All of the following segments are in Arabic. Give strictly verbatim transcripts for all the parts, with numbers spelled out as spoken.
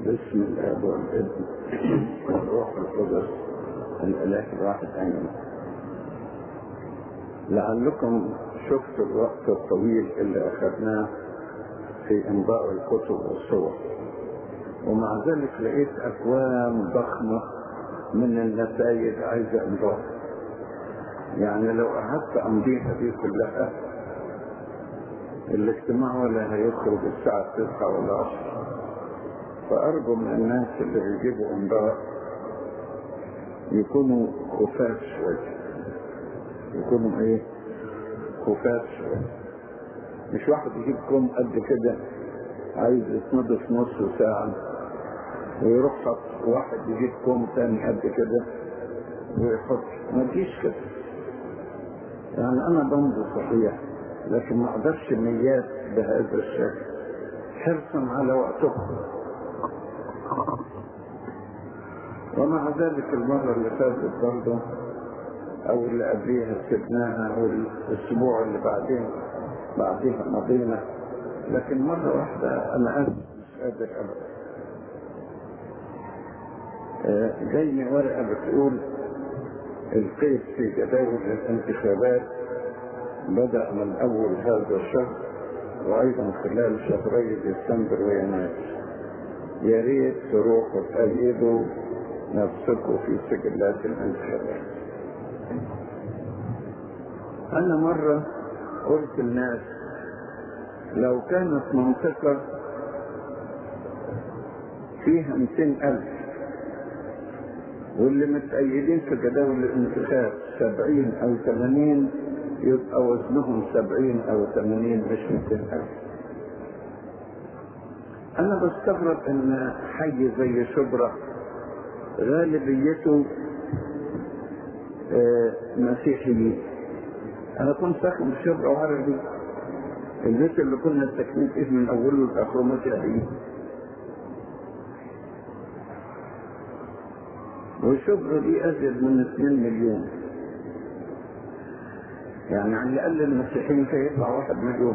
باسم الاب والابن والروح القدس الاله الواحد امين. لعلكم شفتوا الوقت الطويل اللي اخذناه في انباء الكتب والصور، ومع ذلك لقيت اكوام ضخمه من النتائج عايزه انباء. يعني لو قعدت امضيها دي كلها الاجتماع ولا هيخرج الساعه تسعة ولا عشرة. فارجو من الناس اللي بيجيبوا انباء يكونوا خفاف شويه، يكونوا ايه خفاف شويه. مش واحد يجيب كوم قد كده عايز يسنده في نص ساعه ويروح حط، واحد يجيب كوم تاني قد كده ويحط. ما تجيش كده. يعني انا بمضي صحيح لكن ما اقدرش ميات بهذا الشكل حرصا على وقتكم. ومع ذلك المرة اللي فاتت برضه او اللي قبليها سبناها، او الاسبوع اللي بعدين بعديها مضينا، لكن مرة واحدة انا اسف مش قادر ابدا. آه جايني ورقة بتقول القيد في جداول الانتخابات بدأ من اول هذا الشهر وايضا خلال شهري ديسمبر ويناير. يا ريت تروحوا تأيدوا نفسكم في سجلات الانتخابات. انا مرة قلت للناس لو كانت منطقة فيها مئتين ألف واللي متأيدين في جداول الانتخاب سبعين أو ثمانين يبقى وزنهم سبعين أو ثمانين مش مئتين ألف. أنا بستغرب إن حي زي شبرا غالبيته آه مسيحيين. أنا كنت ساكن في شبرا وعربي، البيت اللي كنا ساكنين فيه من أوله لآخره مسيحيين. وشبرا دي أزيد من اثنين مليون، يعني على الأقل المسيحيين فيطلع واحد مليون.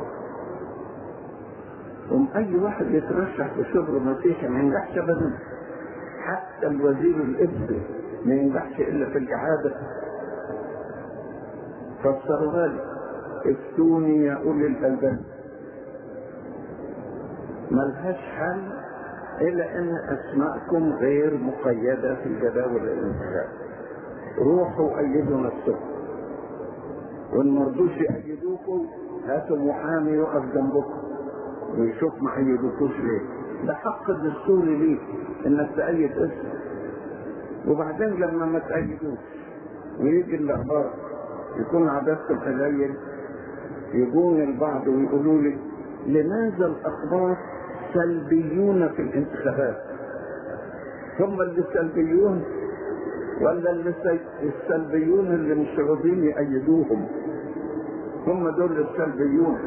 وم أي واحد يترشح في شبرا مسيحي ما ينجحش أبدا. حتى الوزير الإبدي ما ينجحش إلا في الإعادة. فسروها لي، افتوني يا أولي الألباب. ملهاش حل إلا أن أسماءكم غير مقيدة في جداول الانتخاب. روحوا أيدوا نفسكم، وإن مرضوش يأيدوكم هاتوا محامي يقف جنبكم ويشوف ما أيدوكوش ليه. ده حق دستوري ليك إنك تأيد اسم. وبعدين لما ما تأيدوش ويجي الأخبار يكون عددكم قليل، يجون البعض ويقولوا لي لماذا الأخبار سلبيون في الانتخابات؟ هم اللي سلبيون ولا اللي السلبيون اللي مش راضيين يأيدوهم؟ هم دول السلبيون.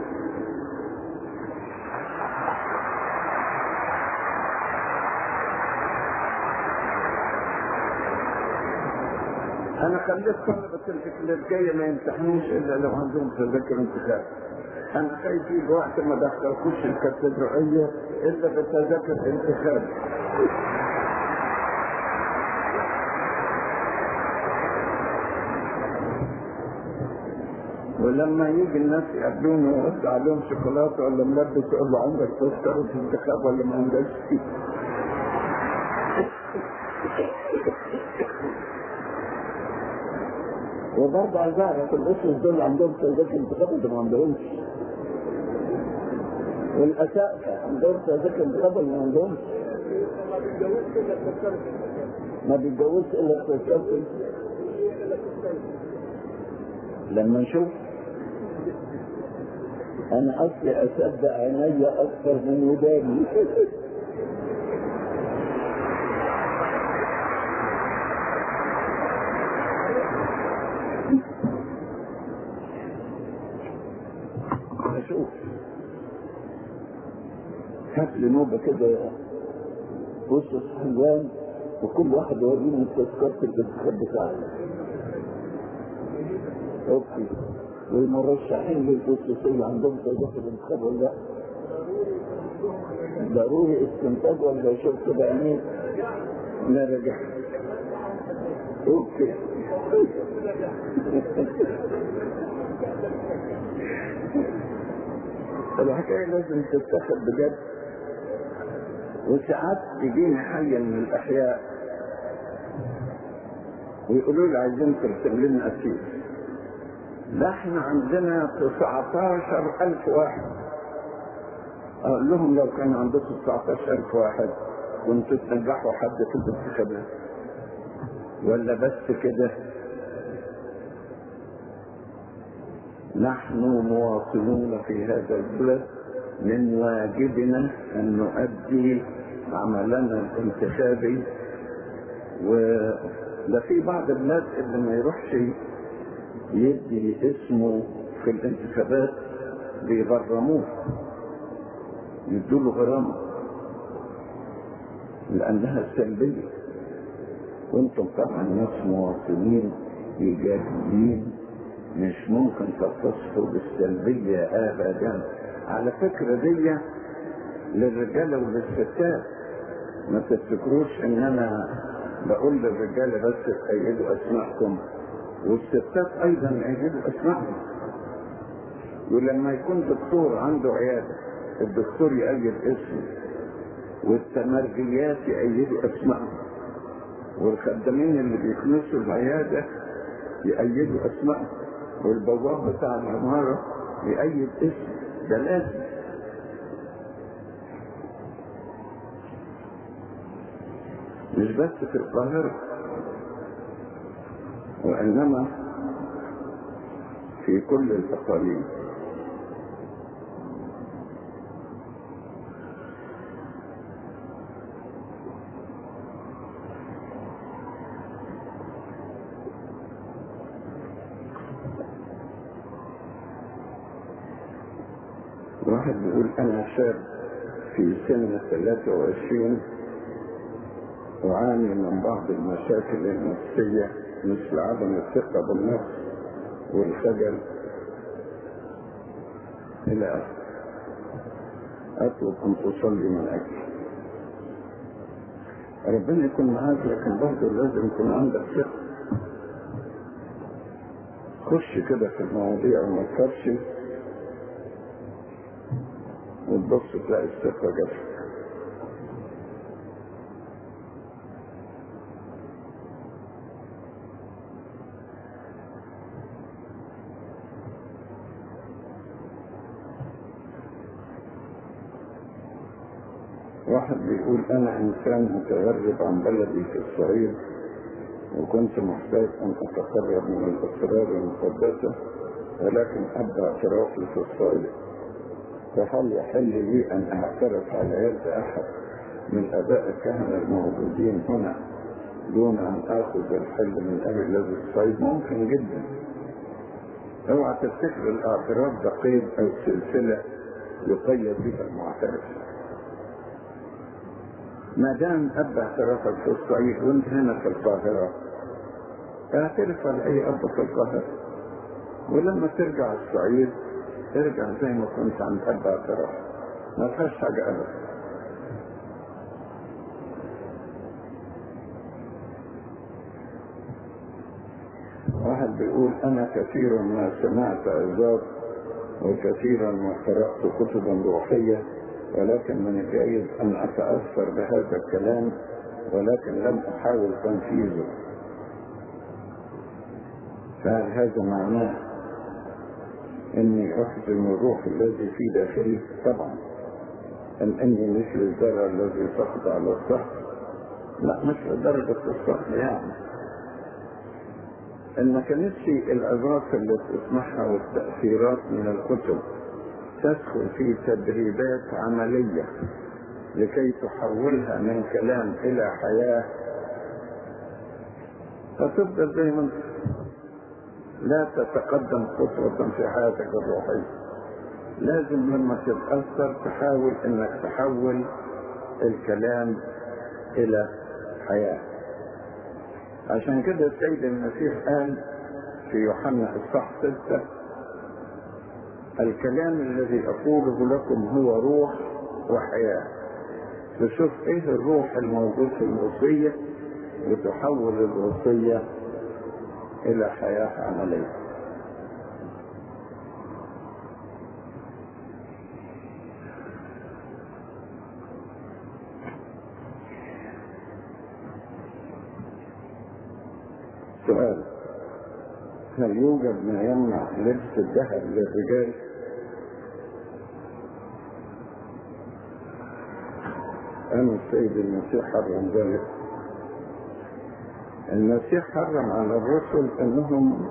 انا خليت طلبة الكليركية ما يمتحنوش الا لو عندهم تذاكر انتخاب. انا خايف يجي وقت ما دخلكوش الكاتدرائية الا بتذاكر انتخاب. ولما يجي الناس يقابلوني ويوزع عليهم شوكولاته ولا ملبس يقول له عندك تذكرة انتخاب ولا ما عندكش؟ وبرضه عايز اعرف الاسس دول عندهم تذاكر انتخاب ولا ما عندهمش؟ والاساتذه عندهم تذاكر انتخاب ولا ما عندهمش؟ ما بيتجوزش الا بتذكرة. لما نشوف انا اصلي اصدق عيني اكثر من وداني. اشوف هات لي نوبه كده وسط الصحيان وكل واحد يوريني تذكرة الانتخاب بتاعته. اوكي. والمرشحين للخصوصية عندهم تذاكر الانتخاب ولا لا؟ ضروري استنتاج ولا شوف كده يعني؟ لا رجع. اوكي. الحكاية لازم تتاخد بجد. وساعات يجيني حي من الأحياء ويقولوا لي عايزين ترسم لنا أسير. ده احنا عندنا تسعتاشر ألف واحد. أقول لهم لو كان عندكم تسعتاشر ألف واحد كنتوا تنجحوا حد في الانتخابات ولا بس كده؟ نحن مواطنون في هذا البلد، من واجبنا أن نؤدي عملنا الانتخابي. وده في بعض البلاد اللي ما يروحش يدي اسمه في الانتخابات بيغرموه، يدوله غرامة لأنها سلبية. وانتم طبعا ناس مواطنين إيجابيين، مش ممكن تتصفوا بالسلبية أبدا. على فكرة دي للرجالة وللستات، ما تفتكروش ان انا بقول للرجالة بس تأيدوا اسمائكم، والستات ايضا يأيدوا اسمائهم. ولما يكون دكتور عنده عيادة الدكتور يأيد اسمه، والتمرجيات يأيدوا اسمائهم، والخدامين اللي بيكنسوا العيادة يأيدوا اسمائهم، والبواب بتاع العمارة يأيد اسمه. ده لازم. مش بس في القاهرة وإنما في كل الأقاليم. واحد بيقول أنا شاب في سن ثلاثة وعشرين أعاني من بعض المشاكل النفسية مثل عدم الثقة بالنفس والخجل إلى آخره. أطلب أن تصلي من أجلي. ربنا يكون معاك، لكن برضه لازم يكون عندك ثقة. خش كده في المواضيع وما تخافش وتبص تلاقي الثقة جت. واحد بيقول أنا إنسان متغرب عن بلدي في الصعيد، وكنت محتاج أن أتقرب من الأسرار المقدسة، ولكن أبدأ اعترافي في الصعيد، فهل يحل لي أن أعترف على يد أحد من أباء الكهنة الموجودين هنا دون أن آخذ الحل من أهل الذي في الصعيد؟ ممكن جدا. اوعى تفتكر الاعتراف ده قيد أو سلسلة يقيد بها المعترف. ما دام أب اعترافك في الصعيد وانت هنا في القاهرة، اعترف على أي أب في القاهرة، ولما ترجع الصعيد ارجع زي ما كنت عند أب اعتراف، ما فيهاش حاجة أبدا. واحد بيقول أنا كثيرا ما سمعت عظات وكثيرا ما قرأت كتبا روحية، ولكن من الجيد أن أتأثر بهذا الكلام ولكن لم أحاول تنفيذه. فهل هذا معناه أني أحزن الروح الذي في داخلي؟ طبعا. أم أني مثل الزرع الذي سقط على الصخر؟ لا، مش لدرجة الصخر يعني. إن كانتش العظات اللي تسمعها والتأثيرات من الكتب تدخل في تدريبات عملية لكي تحولها من كلام إلى حياة، فتفضل زي ما لا تتقدم خطوة في حياتك الروحية. لازم لما تتأثر تحاول انك تحول الكلام الى حياة. عشان كده السيد المسيح قال في يوحنا اصحاح ستة: الكلام الذي اقوله لكم هو روح وحياة. تشوف ايه الروح الموجود في الوصية وتحول الوصية الى حياة عملية. سؤال: هل يوجد ما يمنع لبس الذهب للرجال؟ أنا السيد المسيح حرم ذلك. المسيح حرم على الرسل أنهم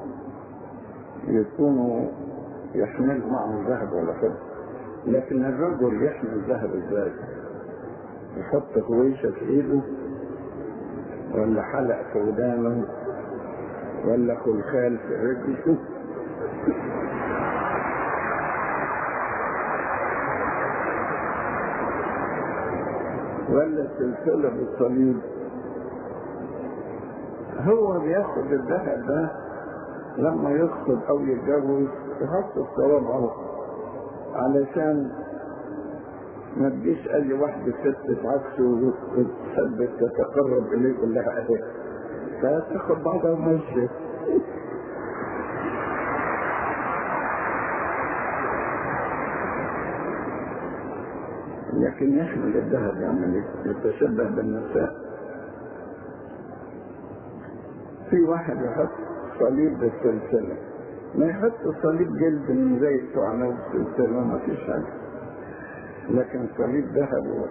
يكونوا يحملوا معهم ذهب ولا فضة، لكن الرجل يحمل ذهب ازاي؟ يحط هويشة في ايده، ولا حلق في ودانه، ولا خلخال في رجله، ولا سلسلة بالصليب. هو بياخد الذهب ده لما يخطب او يتجوز يحط الصوابع علشان ما تجيش اي واحدة ست عكسه وتثبت تتقرب اليه يقول لها اهي، فتاخد بعضها ومشي. لكن يحمل الذهب يعني يتشبه بالنساء. في واحد يحط صليب بالسلسلة، ما يحط صليب جلد من زي التعنى والسلسلة ما فيش حاجة، لكن صليب ذهب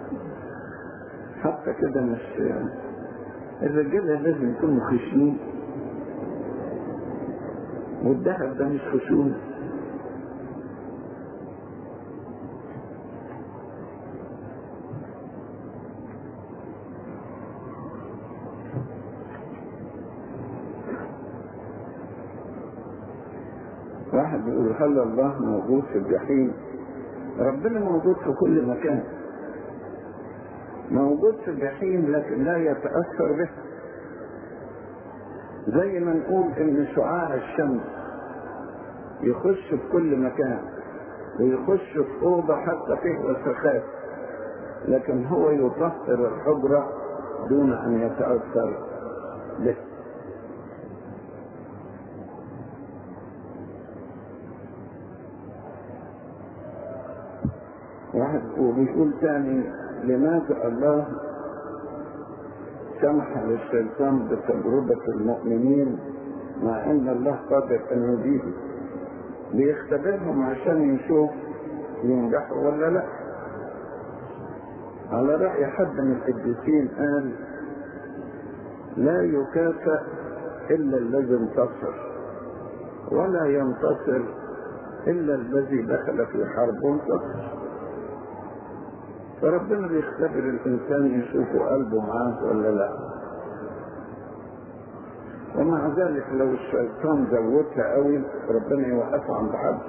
حتى كده مش. الرجالة لازم يكونوا خشنين، والذهب ده مش خشون. واحد بيقول: هل الله موجود في الجحيم؟ ربنا موجود في كل مكان، موجود في الجحيم لكن لا يتأثر به. زي ما نقول ان شعاع الشمس يخش في كل مكان ويخش في اوضه حتى فيه وسخات، لكن هو يطهر الحجره دون ان يتأثر به. واحد وبيقول تاني: لماذا الله سمح للشيطان بتجربة المؤمنين مع ان الله قادر ان يجيبه؟ بيختبرهم عشان يشوف ينجحوا ولا لا. على رأي حد من القديسين قال: لا يكافئ الا الذي انتصر، ولا ينتصر الا الذي دخل في حرب وانتصر. فربنا بيختبر الإنسان يشوفه قلبه معاه ولا لا. ومع ذلك لو الشيطان زودها قوي ربنا يوقفه عند حد،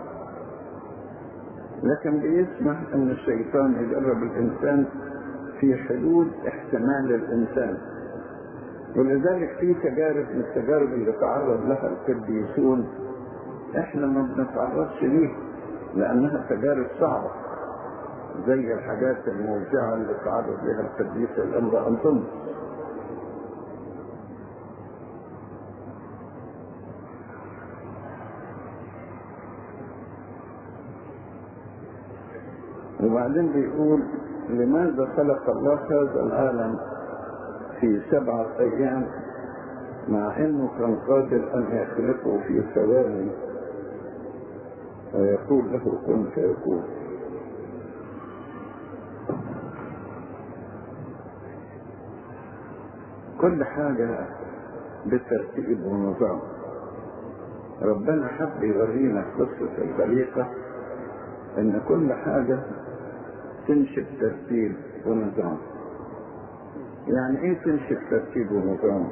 لكن بيسمح ان الشيطان يجرب الإنسان في حدود احتمال الإنسان. ولذلك في تجارب من التجارب اللي تعرض لها القديسون احنا ما بنتعرضش ليها لأنها تجارب صعبة، زي الحاجات الموجعة اللي تعرض لها القديسة الأنبا أنطونيوس. وبعدين بيقول: لماذا خلق الله هذا العالم في سبعة أيام مع أنه كان قادر أن يخلقه في ثواني ويقول له كن فيكون؟ كل حاجة بالترتيب ونظام. ربنا حب يورينا قصة الخليقة ان كل حاجة تمشي بترتيب ونظام. يعني ايه تمشي بترتيب ونظام؟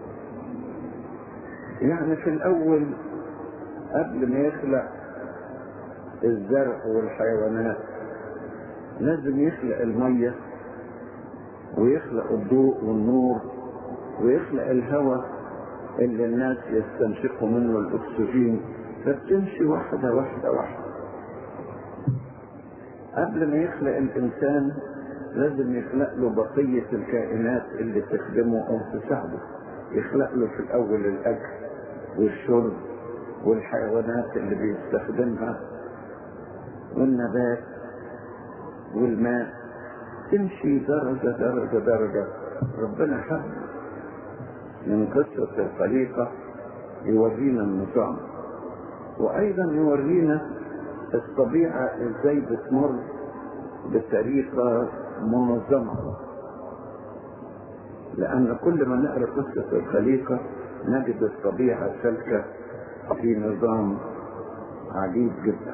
يعني في الاول قبل ما يخلق الزرع والحيوانات لازم يخلق المية ويخلق الضوء والنور ويخلق الهواء اللي الناس يستنشقوا منه الأكسجين، فبتمشي واحدة واحدة واحدة. قبل ما يخلق الإنسان لازم يخلق له بقية الكائنات اللي تخدمه أو تساعده. يخلق له في الأول الأكل والشرب والحيوانات اللي بيستخدمها والنبات والماء، تمشي درجة درجة درجة. ربنا حب من قصة الخليقة يورينا النظام، وأيضا يورينا الطبيعة ازاي بتمر بطريقة منظمة، لأن كل ما نقرأ قصة الخليقة نجد الطبيعة سالكة في نظام عجيب جدا.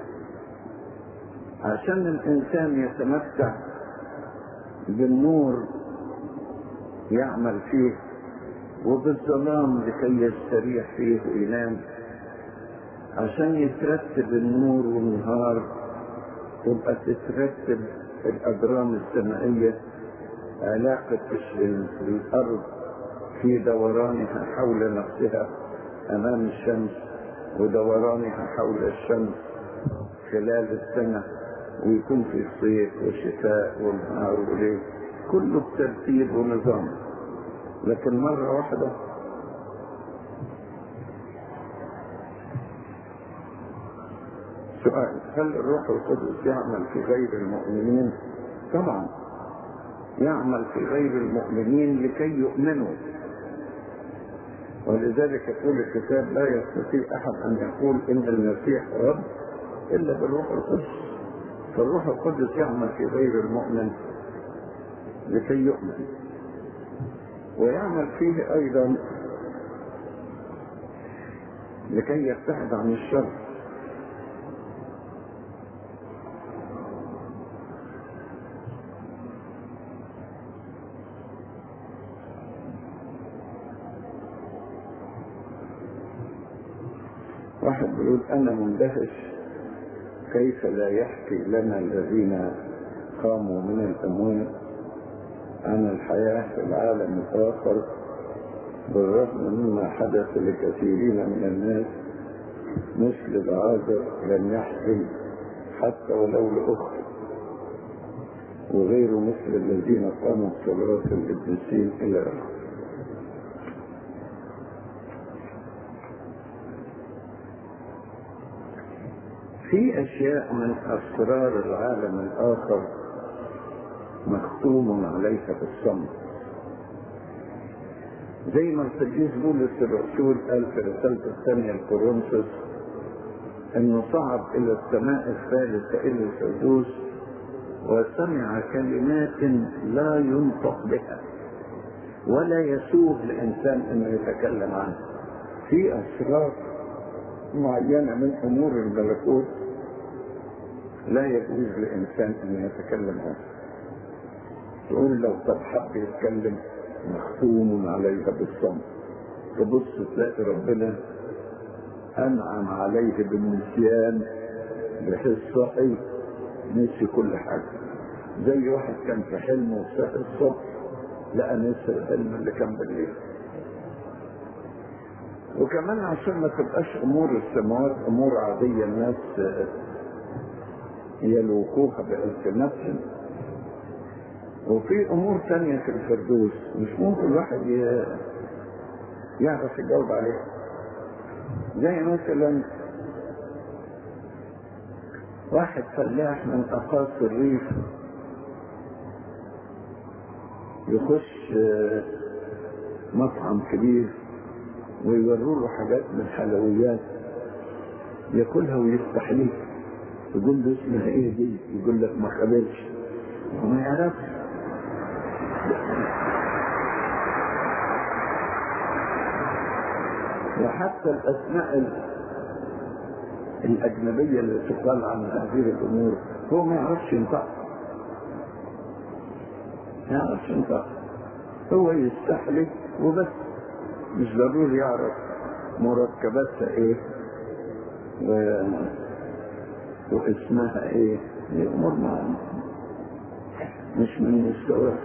عشان الإنسان يتمتع بالنور يعمل فيه، وبالظلام لكي يستريح فيه وينام. عشان يترتب النور والنهار تبقى تترتب الأجرام السمائية، علاقة الأرض في دورانها حول نفسها أمام الشمس، ودورانها حول الشمس خلال السنة، ويكون في صيف وشتاء ونهار وليل، كله بترتيب ونظام. لكن مرة واحدة سؤال: هل الروح القدس يعمل في غير المؤمنين؟ طبعا يعمل في غير المؤمنين لكي يؤمنوا، ولذلك يقول الكتاب: لا يستطيع أحد أن يقول إن المسيح رب إلا بالروح القدس. فالروح القدس يعمل في غير المؤمن لكي يؤمن، ويعمل فيه أيضا لكي يبتعد عن الشر. واحد بيقول: أنا مندهش كيف لا يحكي لنا الذين قاموا من الأموات عن الحياة في العالم الآخر، بالرغم مما حدث لكثيرين من الناس مثل العازر لم يحكي حتى ولو لأخر، وغيره مثل الذين قاموا بصلاة القديسين إلى آخره. في أشياء من أسرار العالم الآخر مختوم عليها بالصمت، زي ما القديس بولس الرسول قال في رسالته الثانية لكورنثوس انه صعد الى السماء الثالثة الى الفردوس وسمع كلمات لا ينطق بها ولا يسوغ لإنسان انه يتكلم عنها. في اسرار معينة من امور الملكوت لا يجوز لإنسان انه يتكلم عنها. تقول لو طب حب يتكلم مختوم عليها بالصمت، تبص تلاقي ربنا أنعم عليه بالنسيان بحيث صحي نسي كل حاجة. زي واحد كان في حلمه وصحي الصبح لقى نسي الحلم اللي كان بالليل. وكمان عشان ما تبقاش أمور السماوات أمور عادية الناس يلوكوها بألسنتهم، وفي أمور تانية في الفردوس مش ممكن الواحد يعرف يجاوب عليها. زي مثلا واحد فلاح من أقاصي الريف يخش مطعم كبير ويوروا له حاجات من الحلويات ياكلها ويستحليها، يقول له اسمها ايه دي؟ يقول لك ما خبرش وما يعرفش. وحتى الأسماء الأجنبية اللي تقال عن هذه الأمور هو ما يعرفش ينطق، ما يعرفش ينطق، هو يستحلف وبس، مش ضروري يعرف مركباتها ايه و... واسمها ايه. دي أمور ما مش من مستواه.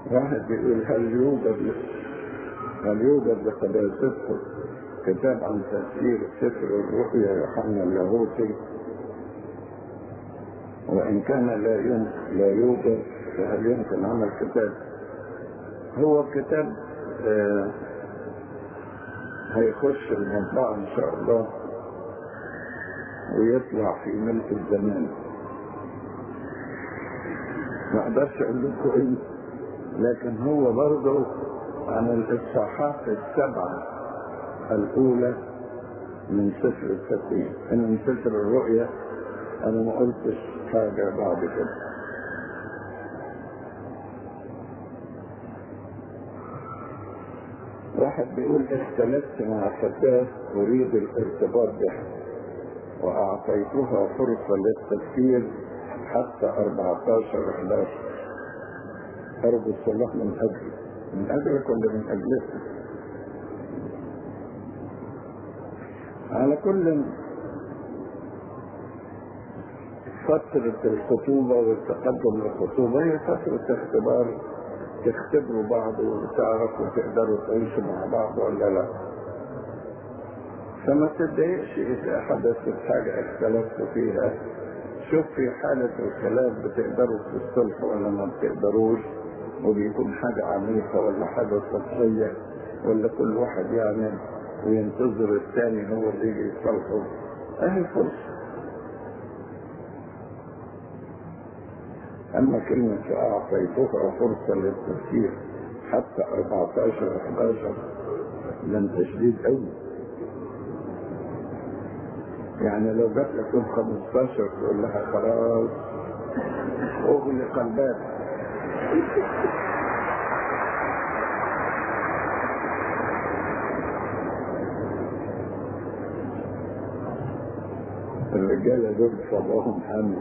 واحد بيقول هل يوجد هل يوجد لقداستكم كتاب عن تفسير سفر الرؤيا يوحنا اللاهوتي؟ وإن كان لا يمكن لا يوجد فهل يمكن عمل كتاب؟ هو كتاب آه هيخش المطبعة إن شاء الله ويطلع في ملء الزمان. ما أقدرش أقول لكم إيه، لكن هو برضه عن الإصحاحات السبعة الأولى من سفر التكوين. أنا من سفر الرؤيا أنا ما قلتش حاجة بعد كده. واحد بيقول اختلفت مع فتاة أريد الارتباط بها وأعطيتها فرصة للتفكير حتى أربعتاشر إحدى عشر. أرجو الصلاح من أجلي، من أجلك ولا من أجلك؟ على كل فترة الخطوبة والتقدم للخطوبة هي فترة اختبار، تختبروا بعض وتعرفوا تقدروا تعيشوا مع بعض ولا لا. فما تتضايقش إذا حدثت حاجة اختلفتوا فيها. شوف في حالة الخلاف بتقدروا تصلحوا ولا ما بتقدروش، وبيكون حاجة عميقة ولا حاجة سطحية، ولا كل واحد يعمل وينتظر الثاني هو اللي يجي يصلحه. أهي فرصة. أما كلمة أعطيتها فرصة للتفكير حتى أربعتاشر إحدى عشر لم تشديد أوي. يعني لو جات لك يوم خمستاشر تقول لها خلاص أغلق الباب. الرجالة دول صباهم حامل.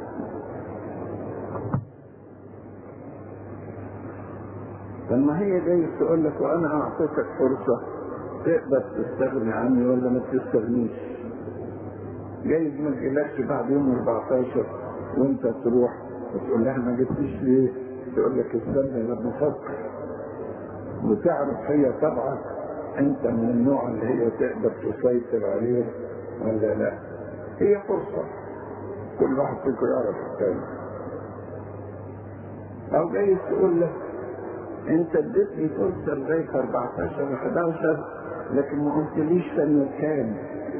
لما هي جاي تقول لك وأنا أعطيتك فرصة تقدر تستغني عني ولا ما تستغنيش. جايز ما تجيلكش بعد يوم أربعتاشر وانت تروح وتقول لها ما جبتيش ليه؟ تقول لك استنى لما افكر. وتعرف هي طبعا انت من النوع اللي هي تقدر تسيطر عليه ولا لا. هي فرصة كل واحد فيكم يعرف الثاني. او جايز تقول لك انت اديتني فرصة لغاية أربعتاشر إحدى عشر لكن ما قلتليش سنة كام.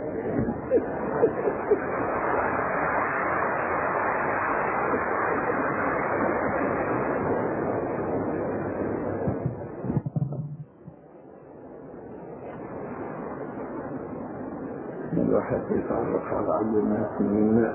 الواحد يتعرف على علمات من الناس.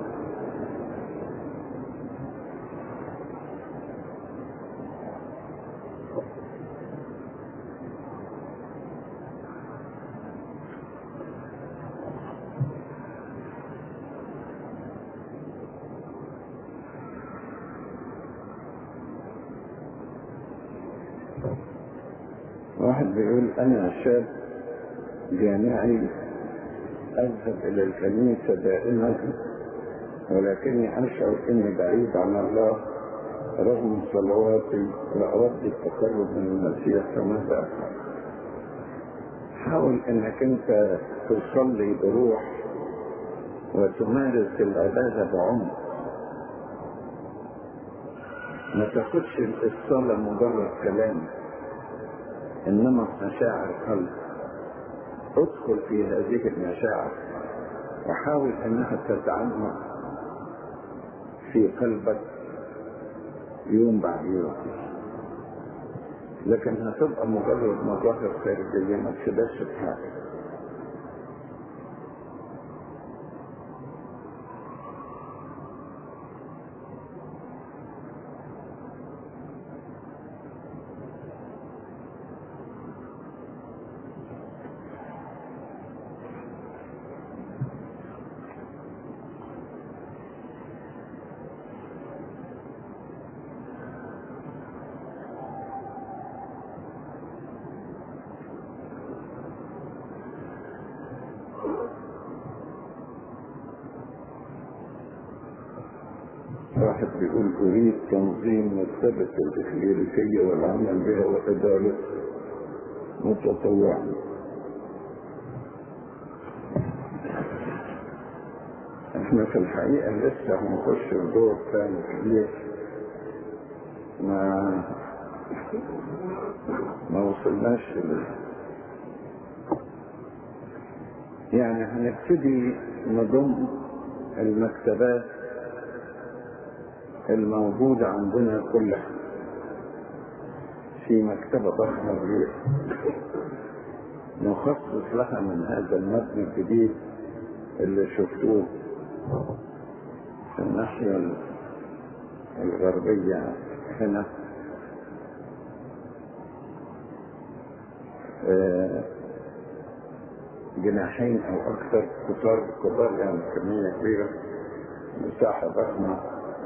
واحد بيقول أنا شاب جامعي أذهب إلى الكنيسة دائما ولكني أشعر إني بعيد عن الله رغم صلواتي وأود التقرب من المسيح. فماذا أفعل؟ حاول إنك أنت تصلي بروح وتمارس العبادة بعمق. ما تاخدش الصلاة مجرد كلام إنما مشاعر قلب. ادخل في هذه المشاعر وحاول انها تتعمق في قلبك يوم بعد يوم. لكن هتبقى مجرد مظاهر خارجية ما تشبهش بحاجة. واحد بيقول أريد تنظيم مكتبة الإكليريكية والعمل بها وإدارة متطوعا. احنا في الحقيقة لسه هنخش في دور ثاني كبير، ما ما وصلناش ل... يعني هنبتدي نضم المكتبات الموجودة عندنا كلها في مكتبة ضخمة كبيرة نخصص لها من هذا المبنى الجديد اللي شفتوه في الناحية الغربية هنا. آه جناحين او اكثر، كتار كبار يعني كمية كبيرة، مساحة ضخمة،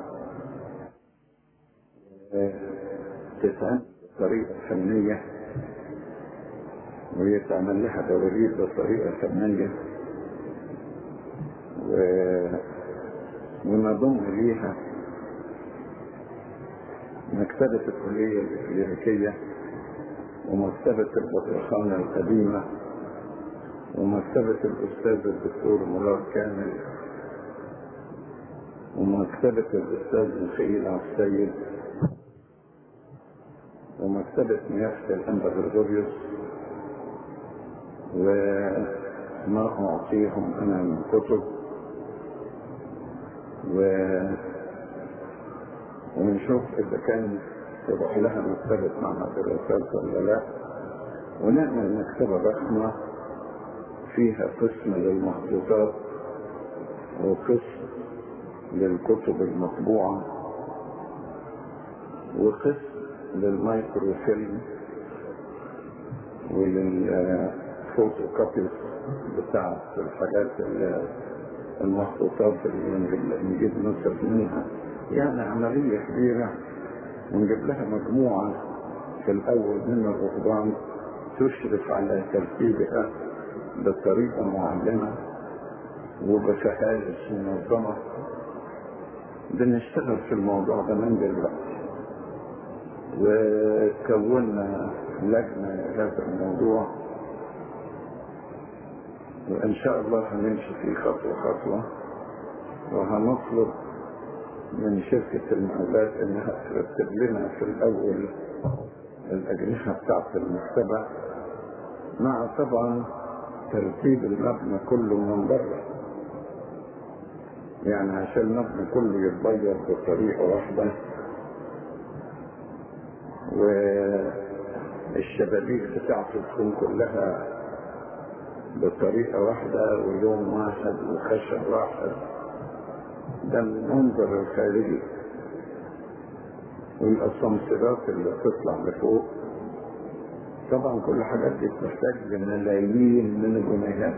آه تتعمل بطريقة فنية ويتعمل لها دواليب بطريقة فنية، و... ونضم ليها مكتبة الكلية الإكليريكية ومكتبة البطرخانة القديمة ومكتبة الأستاذ الدكتور مراد كامل ومكتبة الأستاذ ميخائيل عبد ومكتبة نيافة الأنبا غريغوريوس، وما أعطيهم أنا من كتب، و... ونشوف إذا كان تروح لها مكتبة معهد الرسالة ولا لا، ونعمل مكتبة ضخمة فيها قسم للمخطوطات وقسم للكتب المطبوعة وقسم للمايكروفيلم وللفوتوكوبيز بتاعت الحاجات المخطوطات اللي نجيب نسخ منها، يعني عملية كبيرة. ونجيب لها مجموعة في الأول من الرهبان تشرف على ترتيبها بطريقة معينة وبفهارس منظمة. بنشتغل في الموضوع ده من دلوقتي، وكونا لجنة لهذا الموضوع، وإن شاء الله هنمشي فيه خطوة خطوة، وهنطلب من شركة المقاولات إنها ترتب لنا في الأول الأجنحة بتاعت المكتبة، مع طبعا ترتيب المبنى كله من بره، يعني عشان المبنى كله يتغير بطريقة واحدة، والشبابيك بتاعته تكون كلها بطريقة واحدة ولون واحد وخشب واحد. ده المنظر الخارجي، والأسانسيرات اللي بتطلع لفوق. طبعا كل الحاجات دي بتحتاج ملايين من الجنيهات.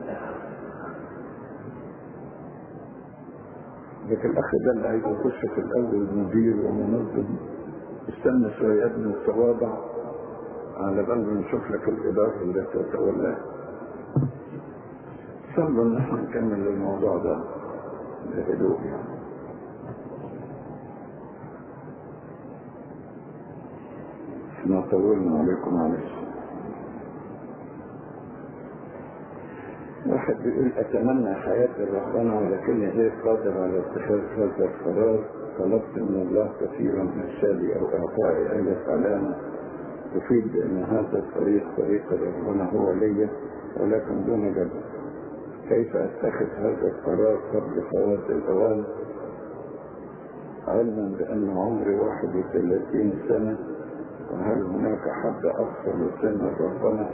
لكن الأخ ده اللي عايز يخش في الأول مدير ومنظم، استنى شوية من التواضع على بال نشوف لك الإدارة اللي تتولاها. صعب إن احنا نكمل الموضوع ده بهدوء يعني. احنا طولنا عليكم معلش. واحد بيقول أتمنى حياة الرهبنة ولكني غير قادر على اتخاذ هذا القرار. طلبت من الله كثيرا إرشادي أو إعطائي أي علامة تفيد بأن هذا الطريق طريق الرهبنة هو لي، ولكن دون جدل. كيف أتخذ هذا القرار قبل فوات الأوان، علما بأن عمري واحد وثلاثين سنة، وهل هناك حد أقصى لسن الرهبنة؟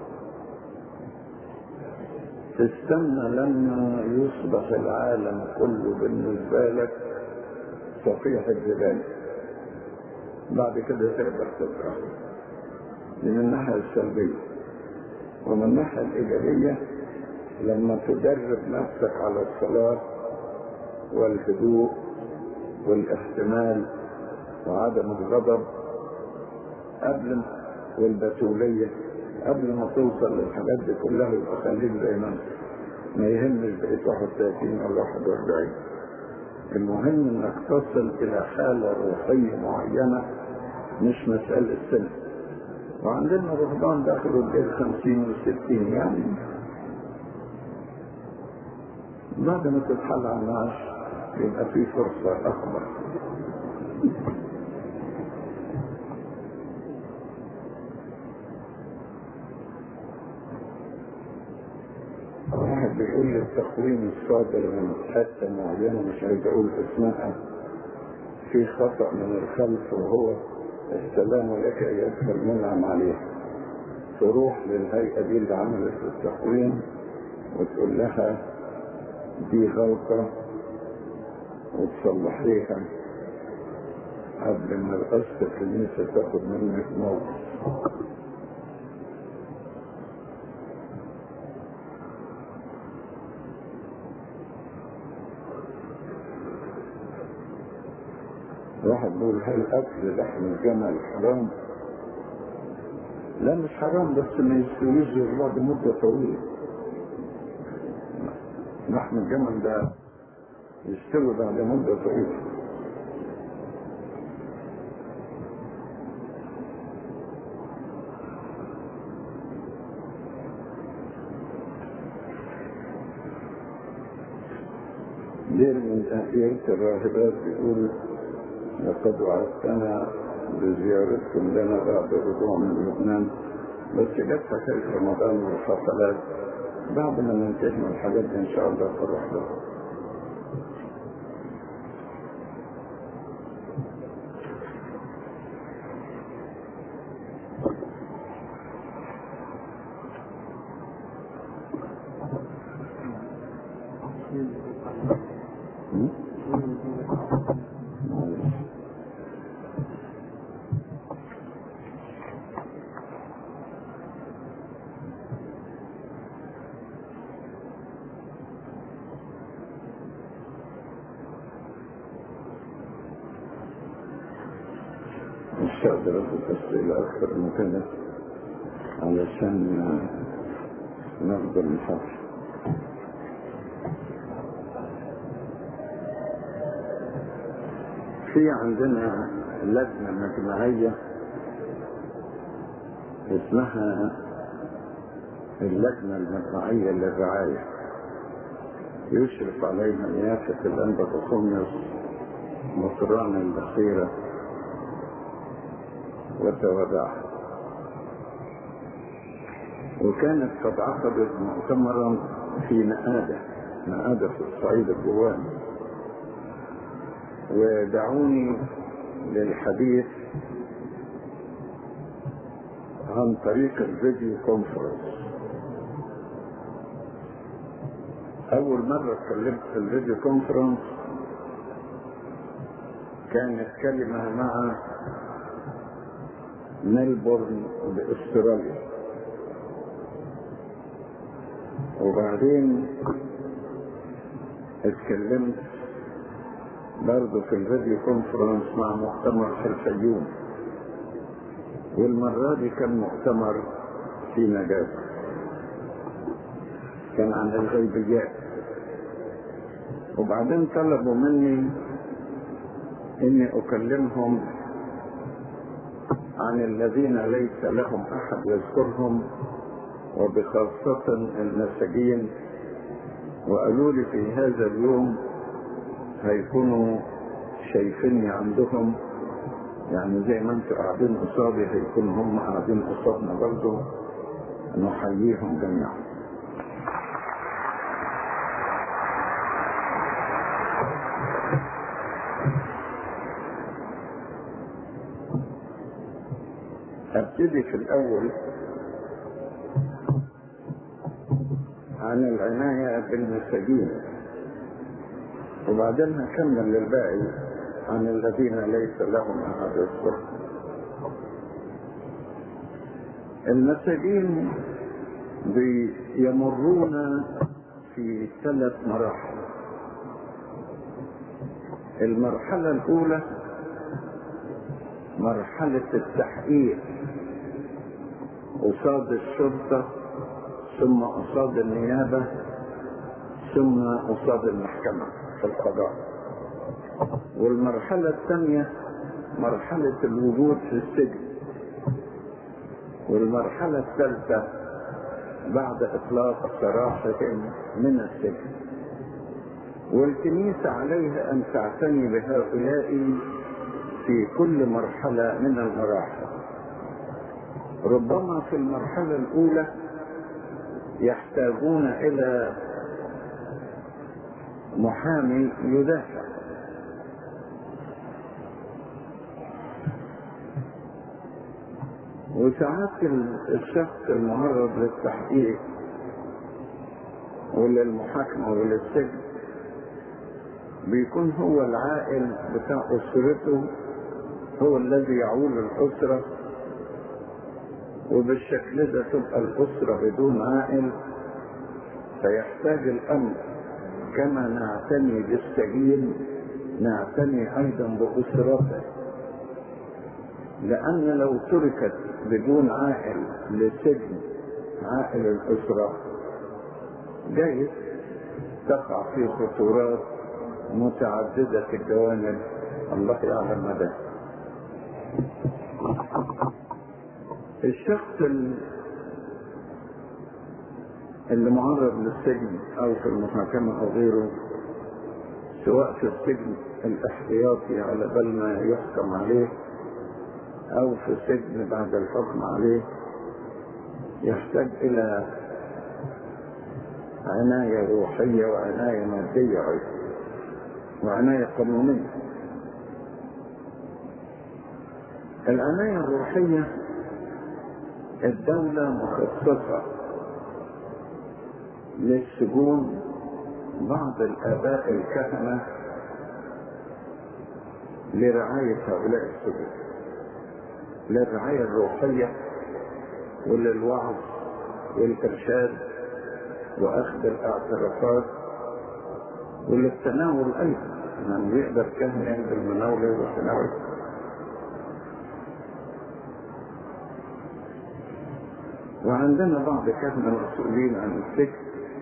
تستنى لما يصبح العالم كله بالنسبة لك صفيح الجبال، بعد كده تقدر تقرأ. دي من الناحية السلبية. ومن الناحية الإيجابية لما تدرب نفسك على الصلاة والهدوء والاحتمال وعدم الغضب قبل والبتولية قبل ما توصل للحاجات دي كلها، يبقى خليك زي ما انت، ما يهمش بقيت واحد وثلاثين او واحد واربعين. المهم انك تصل الى حالة روحية معينة، مش مسألة سن. وعندنا رهبان دخلوا بين خمسين وستين يعني، بعد ما تتحل على المعاش يبقى في فرصة أكبر. واحد بيقول لي التقويم الصادر من حتة معينة مش عايز أقول اسمها، في خطأ من الخلف وهو السلام لك أيها المنعم عليه. تروح للهيئة دي اللي عملت التقويم وتقول لها دي غلطة وتصلحيها قبل ما رئاسة الكنيسة تاخد منك موقف. واحد بيقول هل أكل لحم الجمل حرام؟ لا مش حرام، بس ما يستويش بعد مدة طويلة. لحم الجمل ده يستوي بعد مدة طويلة. دير من أهلية الراهبات بيقول لقد وعدتنا بزيارتكم لنا بعد الرجوع من لبنان، بس جت حكاية رمضان والحفلات، بعد ما ننتهي من الحاجات دي إن شاء الله فرح لكم. مش هقدر أخذ أسئلة أكثر من كده علشان ناخد المحاضرة. في عندنا لجنة مجمعية اسمها اللجنة المجمعية للرعاية، يشرف عليها نيافة الأنبا بطرس مطران البحيرة وتوابعها، وكانت قد عقدت مؤتمرا في نقادة نقادة في الصعيد الجواني، ودعوني للحديث عن طريق الفيديو كونفرنس. أول مرة اتكلمت في الفيديو كونفرنس كانت كلمة مع ملبورن بأستراليا، وبعدين اتكلمت برضه في الفيديو كونفرنس مع مؤتمر في الفيوم، والمرة دي كان مؤتمر في نجاسة، كان عن الغيبيات. وبعدين طلبوا مني اني اكلمهم عن الذين ليس لهم احد يذكرهم، وبخاصة المساجين، وقالوا لي في هذا اليوم هيكونوا شايفيني عندهم، يعني زي ما انتوا قاعدين قصادي هيكونوا هم قاعدين قصادنا برضه، نحييهم جميعا. ابتدي في الاول عن العناية بالمساجين، وبعدين هكمل للباقي عن الذين ليس لهم احد يذكرهم. المساجين يمرون في ثلاث مراحل. المرحلة الأولى مرحلة التحقيق قصاد الشرطة، ثم قصاد النيابة، ثم قصاد المحكمة في القضاء. والمرحلة الثانية مرحلة الوجود في السجن، والمرحلة الثالثة بعد إطلاق سراحهم من السجن. والكنيسة عليها أن تعتني بهؤلاء في كل مرحلة من المراحل. ربما في المرحلة الأولى يحتاجون إلى محامي يدافع، وساعات الشخص المعرض للتحقيق وللمحاكمة وللسجن بيكون هو العائل بتاع أسرته، هو الذي يعول الأسرة، وبالشكل ده تبقى الأسرة بدون عائل. فيحتاج الأمر كما نعتني بالسجين نعتني أيضا بأسرته، لأن لو تركت بدون عائل لسجن عائل الأسرة جايز تقع في خطورات متعددة الجوانب، الله يعلم مدى. الشخص اللي معرض للسجن أو في المحاكمة أو غيره، سواء في السجن الاحتياطي على بال ما يحكم عليه أو في السجن بعد الحكم عليه، يحتاج إلى عناية روحية وعناية مادية وعناية قانونية. العناية الروحية الدولة مخصصة للسجون بعض الآباء الكهنة لرعاية هؤلاء السجون، للرعاية الروحية وللوعظ والإرشاد وأخذ الاعترافات وللتناول أيضا، يعني يقدر كهن يعمل المناولة والتناول. وعندنا بعض كهنة مسؤولين عن السجن،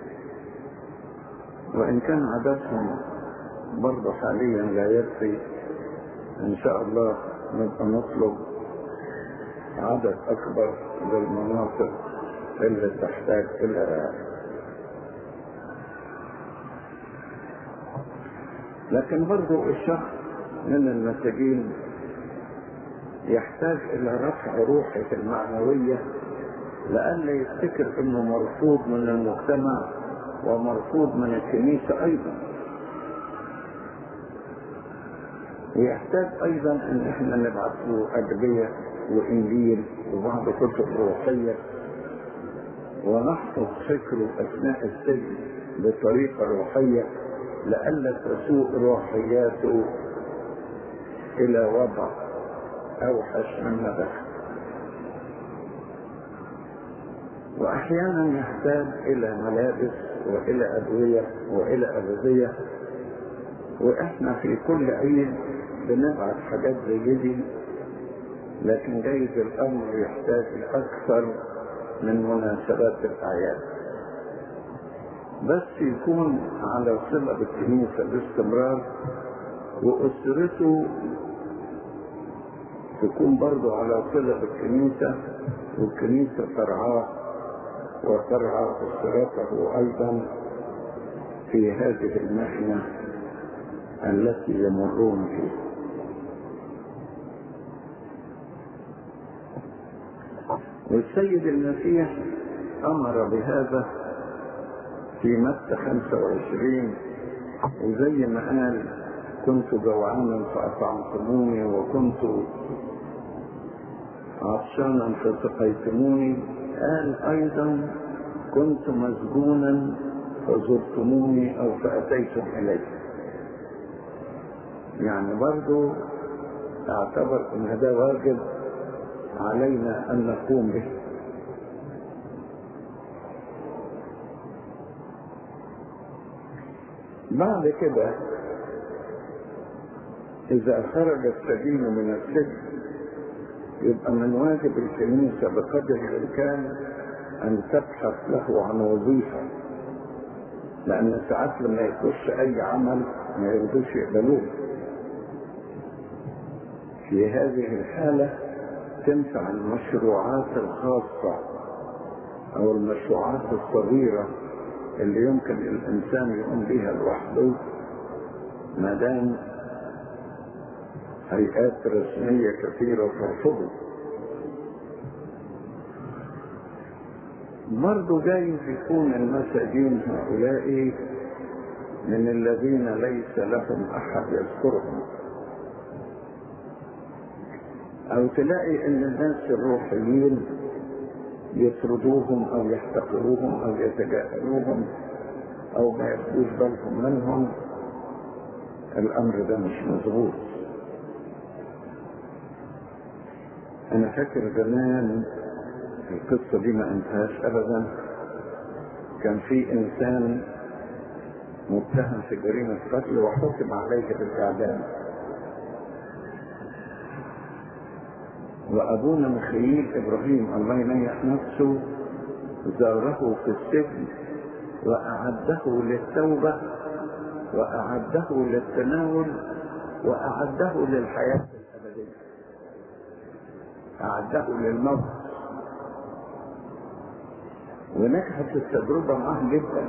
وإن كان عددهم برضه حاليا لا يكفي، إن شاء الله نبقى نطلب عدد أكبر للمناطق اللي تحتاج إلى رعاية. لكن برضه الشخص من المساجين يحتاج إلى رفع روحه المعنوية، لألا يفتكر إنه مرفوض من المجتمع ومرفوض من الكنيسة أيضا. ويحتاج أيضا إن إحنا نبعث له أدبية وإنجيل وبعض كتب روحية، ونحفظ فكره أثناء السجن بطريقة روحية لئلا تسوء روحياته إلى وضع أوحش مما دخل. وأحيانا يحتاج إلى ملابس وإلى أدوية وإلى أغذية، وإحنا في كل عيد بنبعث حاجات زي دي، لكن جايز الأمر يحتاج أكثر من مناسبات الأعياد، بس يكون على صلة بالكنيسة باستمرار، وأسرته تكون برضو على صلة بالكنيسة، والكنيسة ترعاه وترعى أسرته أيضا في هذه المحنة التي يمرون فيها. والسيد المسيح أمر بهذا في متى خمسة وعشرين، وزي ما قال كنت جوعانا فأطعمتموني وكنت عطشانا فسقيتموني، قال أيضا كنت مسجونا فزرتموني أو فأتيتم إلي. يعني برضو اعتبر أن هذا واجب علينا أن نقوم به. بعد كده إذا خرج السجين من السجن يبقى من واجب الكنيسة بقدر الإمكان أن تبحث له عن وظيفة، لأن ساعات لما يخش أي عمل ما يرضوش يقبلوه، في هذه الحالة تنفع المشروعات الخاصة أو المشروعات الصغيرة اللي يمكن الإنسان يقوم بها لوحده، ما دام هيئات رسمية كثيرة ترفضه. برضو جايز يكون المساجين هؤلاء من الذين ليس لهم أحد يذكرهم، أو تلاقي أن الناس الروحيين يطردوهم أو يحتقروهم أو يتجاهلوهم أو ما ياخدوش بالهم منهم. الأمر ده مش مظبوط. أنا فاكر زمان القصة دي ما انتهاش أبدا. كان في إنسان متهم في جريمة قتل وحكم عليه بالإعدام، وأبونا مخيل إبراهيم الله ينيح نفسه زاره في السجن وأعده للتوبة وأعده للتناول وأعده للحياة الأبدية، أعده للموت. ونجحت التجربة معه جدا،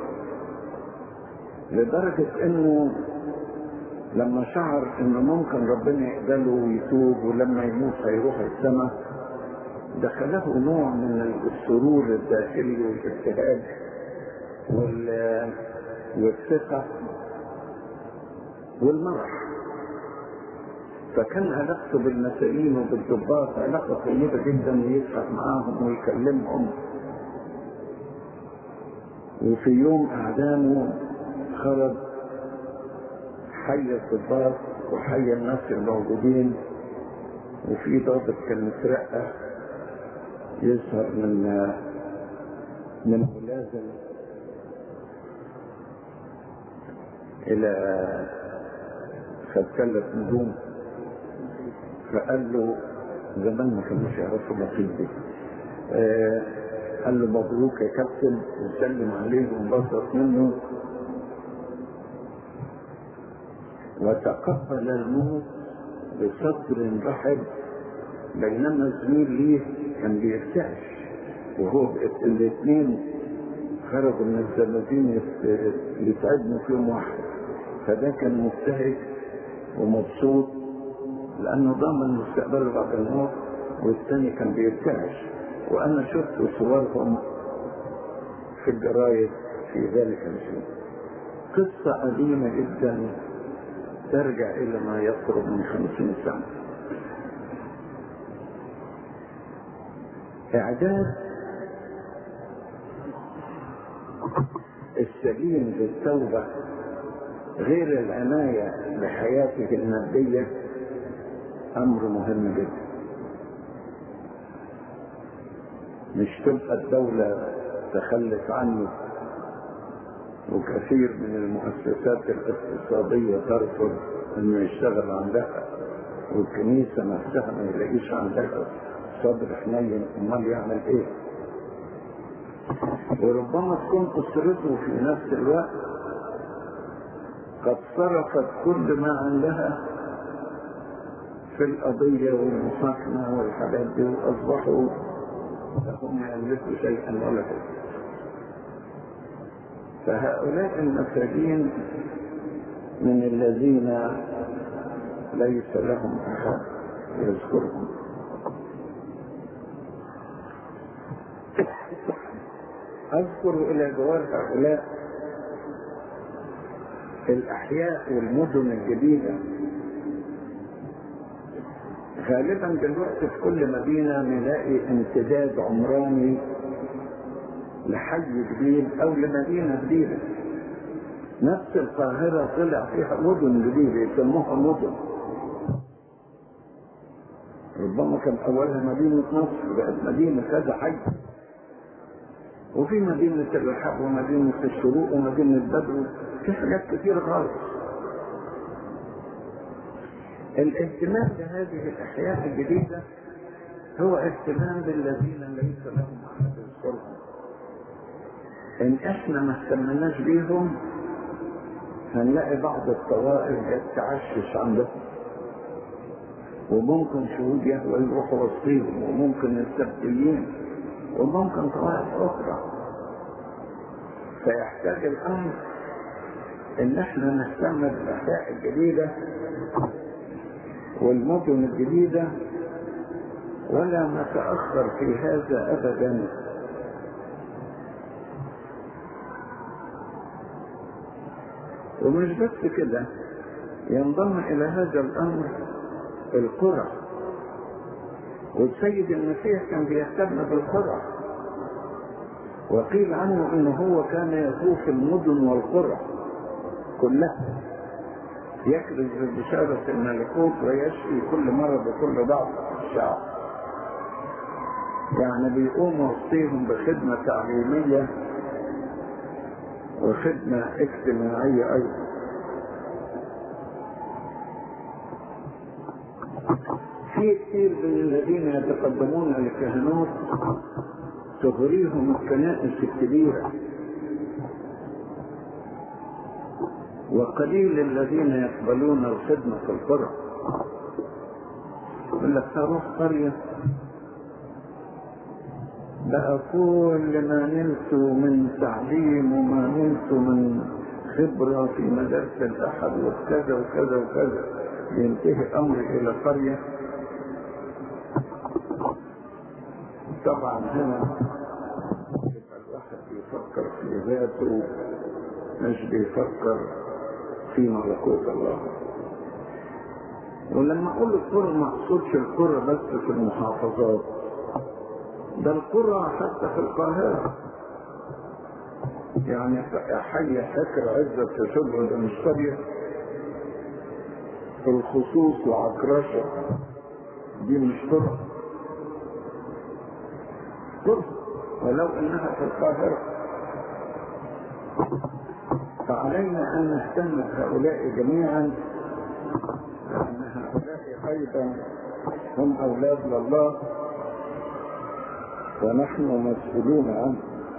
لدرجة انه لما شعر انه ممكن ربنا يقبله ويتوب ولما يموت هيروح السماء، دخله نوع من السرور الداخلي والابتهاج والثقة والمرح. فكان علاقته بالمسائلين وبالضباط علاقة طيبة جدا، ويضحك معاهم ويكلمهم. وفي يوم اعدامه خرج حي الضباط وحي الناس الموجودين، وفي ضابط كان مترقى يظهر من من ملازم الى خد ثلاث نجوم، فقال له زمان ما كانوش يعرفوا النقيب دي، آه قال له مبروك يا كابتن، وسلم عليه وانبسط منه وتقبل الموت بصدر رحب. بينما الزميل ليه كان بيرتعش، وهو الاثنين خرجوا من الزنازين يتعدموا في يوم واحد، فده كان مبتهج ومبسوط لانه ضامن مستقبله بعد الموت، والثاني كان بيرتعش. وانا شفت صورهم في الجرايد في ذلك اليوم. قصة قديمة جدا ترجع الى ما يقرب من خمسين سنة. اعداد السليم للتوبة غير العناية بحياته المادية امر مهم جدا. مش تبقى الدولة تخلت عنه، وكثير من المؤسسات الاقتصادية ترفض انه يشتغل عندها، والكنيسة نفسها ما يلاقيش عندها صدر حنين، امال يعمل ايه؟ وربما تكون اسرته في نفس الوقت قد صرفت كل ما عندها في القضية والمحاكمة والحاجات دي، واصبحوا لهم يملكوا شيئا ولا شيء. فهؤلاء المساجين من الذين ليس لهم احد يذكرهم. اذكر الى جوار هؤلاء الاحياء والمدن الجديدة. غالبا دلوقتي في كل مدينة نلاقي امتداد عمراني لحي جديد او لمدينة جديدة. نفس القاهرة طلع فيها مدن جديدة يسموها مدن، ربما كان اولها مدينة نصر بقت مدينة كذا حي، وفي مدينة الرحاب ومدينة الشروق ومدينة بدر، في حاجات كثيرة خالص. الاهتمام بهذه الأحياء الجديدة هو اهتمام بالذين ليس لهم أحد يذكرهم. إن إحنا ما اهتمناش بيهم هنلاقي بعض الطوائف تعشش عندهم، وممكن شهود يهوى يروحوا وسطيهم، وممكن السبتيين، وممكن طوائف أخرى. فيحتاج الأمر إن احنا نهتم بالأحياء الجديدة والمدن الجديدة، ولا نتأخر في هذا أبدا. ومش بس كده، ينضم إلى هذا الأمر القرى، والسيد المسيح كان بيهتم بالقرى، وقيل عنه انه هو كان يطوف المدن والقرى كلها يكرز ببشارة الملكوت ويشفي كل مرض وكل ضعف في الشعب. يعني بيقوم وسطيهم بخدمة تعليمية وخدمة اجتماعية أيضا. في كثير من الذين يتقدمون للكهنوت تغريهم الكنائس الكبيرة، وقليل الذين يقبلون الخدمة في القرى. يقول لك هروح قرية بقى كل ما نلت من تعليم وما نلت من خبرة في مدارس الأحد وكذا وكذا وكذا، ينتهي أمر إلى قرية. طبعا هنا يبقى الواحد بيفكر في ذاته، مش بيفكر في ملكوت الله. ولما اقول القرى ما اقصدش القرى بس في المحافظات، ده القرى حتى في القاهرة. يعني حي حكر عزة في شبرا ده مش قرية، في الخصوص وعكرشة دي مش قرى، قرى ولو انها في القاهرة. فعلينا ان نهتم بهؤلاء جميعا، لان هؤلاء ايضا هم اولاد لله ونحن مسؤولون عنه.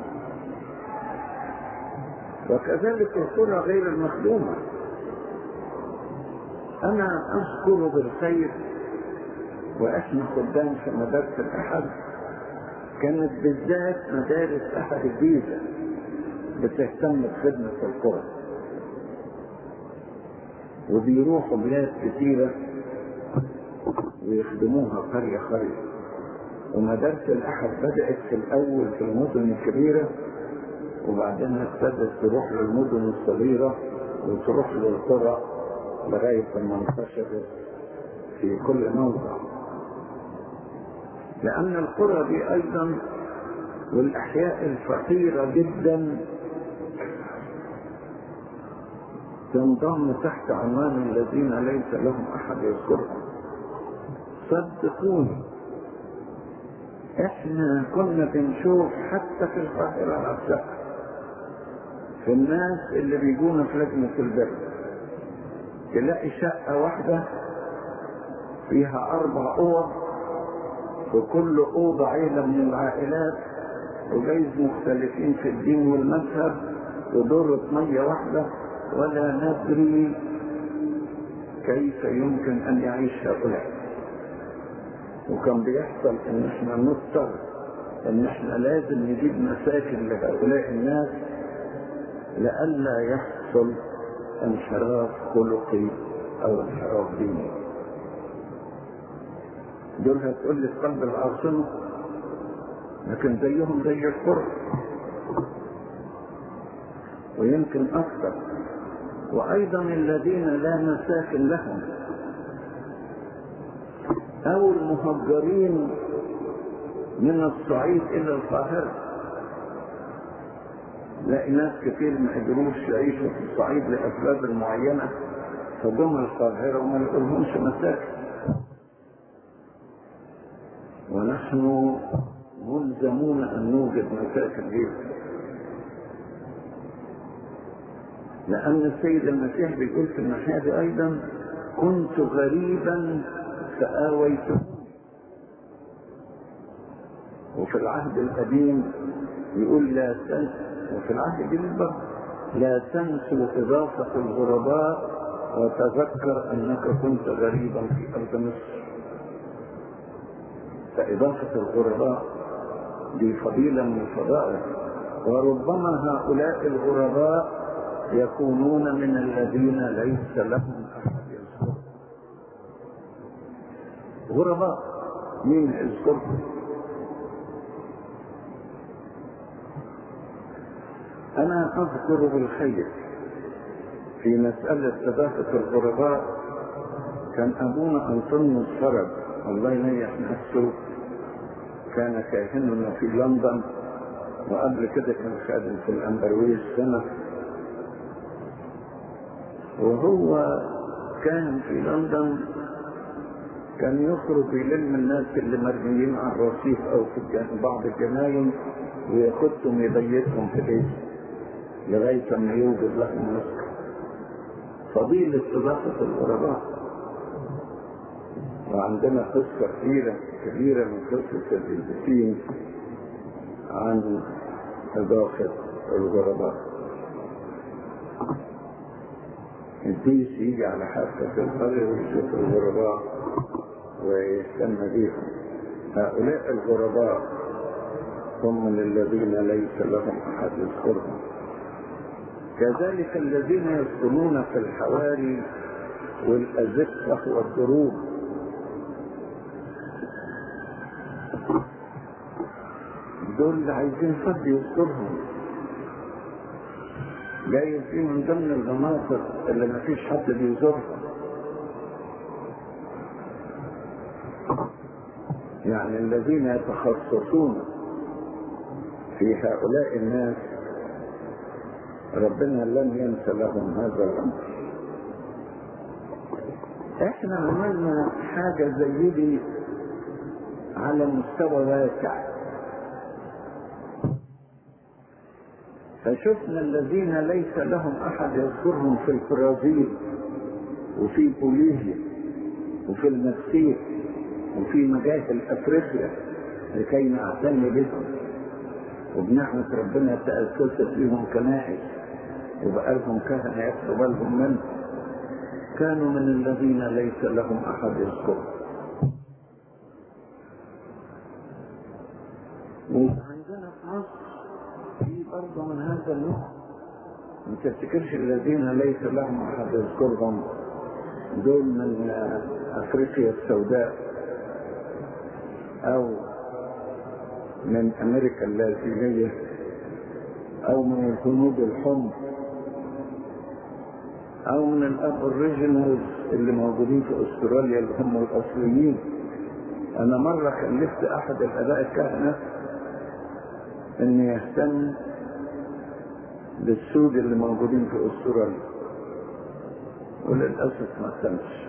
وكذلك القرى غير المخدومة. انا اذكر بالخير واحنا خدام في مدارس الاحد، كانت بالذات مدارس احد الجيزة بتهتم بخدمة القرى، وبيروحوا بلاد كثيرة ويخدموها قرية قرية. ومدارس الأحد بدأت في الأول في المدن الكبيرة، وبعدين ابتدت تروح للمدن الصغيرة وتروح للقرى لغاية ما انتشرت في كل موضع. لأن القرى دي أيضا والأحياء الفقيرة جدا تنضم تحت عنوان الذين ليس لهم أحد يذكرهم. صدقوني احنا كنا بنشوف حتى في القاهرة نفسها في الناس اللي بيجونا في لجنة البر، تلاقي شقة واحدة فيها أربع أوض، وكل أوضة عيلة من العائلات، وجايز مختلفين في الدين والمذهب، ودورة مية واحدة، ولا ندري كيف يمكن أن يعيش هؤلاء. وكان بيحصل ان احنا نضطر ان احنا لازم نجيب مساكن لهؤلاء الناس لئلا يحصل انحراف خلقي او انحراف ديني. دول هتقول لي في قلب العاصمة، لكن زيهم زي القرى ويمكن اكثر. وايضا الذين لا مساكن لهم او المهجرين من الصعيد الى القاهرة، لا ناس كتير ما قدروش يعيشوا في الصعيد لاسباب معينة فجم القاهرة وما لقولهمش مساكن، ونحن ملزمون ان نوجد مساكن ليهم. لان السيد المسيح بيقول في الناحية دي ايضا كنت غريبا فآويتموني. وفي العهد القديم يقول لا تنسوا، وفي العهد الجديد برضه لا تنسوا إضافة الغرباء وتذكر أنك كنت غريبا في أرض مصر. فإضافة الغرباء دي فضيلة من الفضائل، وربما هؤلاء الغرباء يكونون من الذين ليس لهم أحد يذكرهم. غرباء مين يذكرهم؟ أنا أذكر بالخير في مسألة إضافة الغرباء. كان أبونا أنطونيوس فرج الله ينيح نفسه، كان كاهننا في لندن، وقبل كده كان خادم في الأمبرويز سنة، وهو كان في لندن كان يخرج يلم الناس اللي مرميين على الرصيف أو في بعض الجناين وياخدهم يبيتهم في بيته لغاية ما يوجد لهم مسكن. فضيلة إضافة الغرباء. وعندنا قصة كبيرة كبيرة من قصة القديسين عن إضافة الغرباء. القديس يجي على حافة القرية ويشوف الغرباء ويهتم بيهم. هؤلاء الغرباء هم من الذين ليس لهم أحد يذكرهم. كذلك الذين يسكنون في الحواري والأزقة والدروب، دول اللي عايزين حد يذكرهم. جاي في من ضمن المناطق اللي ما فيش حد بيزورها، يعني الذين يتخصصون في هؤلاء الناس ربنا لن ينسى لهم هذا الأمر. احنا عملنا حاجة زي دي على مستوى واسع، فشفنا الذين ليس لهم أحد يذكرهم في البرازيل وفي بوليفيا وفي المكسيك وفي مجاهل أفريقيا لكي نعتني بهم، وبنعمة ربنا تأسست لهم كنائس وبقى لهم كهنة ياخدوا بالهم منه. كانوا من الذين ليس لهم أحد يذكرهم. وعندنا في مصر في برضه من هذا النوع. ما تفتكرش الذين ليس لهم أحد يذكرهم دول من أفريقيا السوداء أو من أمريكا اللاتينية أو من الهنود الحمر أو من الأبوريجينالز اللي موجودين في أستراليا اللي هم الأصليين. أنا مرة كلفت أحد الآباء الكهنة إن يهتم بالسود اللي موجودين في أستراليا، وللأسف ما اهتمش.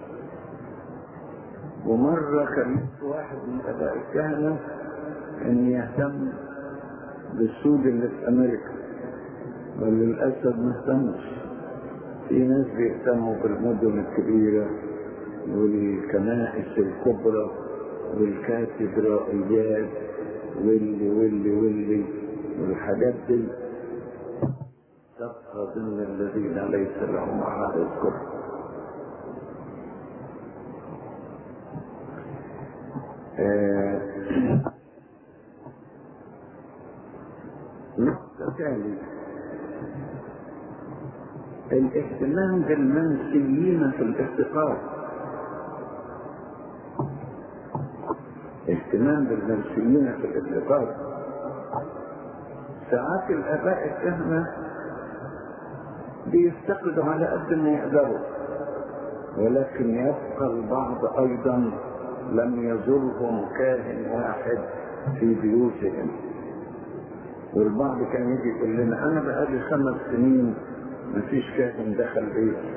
ومرة كلفت واحد من آباء الكهنة إن يهتم بالسود اللي في أمريكا، وللأسف ما اهتمش. في ناس بيهتموا بالمدن الكبيرة والكنائس الكبرى والكاتدرائيات واللي واللي واللي والحاجات دي تبقى ضمن الذين ليس لهم أحد يذكرهم. نقطة ثانية، الاهتمام بالمنسيين في الافتقار. اهتمام بالمنسيين في الافتقار. ساعات الآباء الكهنة بيفتقدوا على قد ما يقدروا، ولكن يبقى البعض أيضا لم يزرهم كاهن واحد في بيوتهم. والبعض كان يجي يقول لنا أنا بقالي خمس سنين مفيش كاهن دخل بيتي،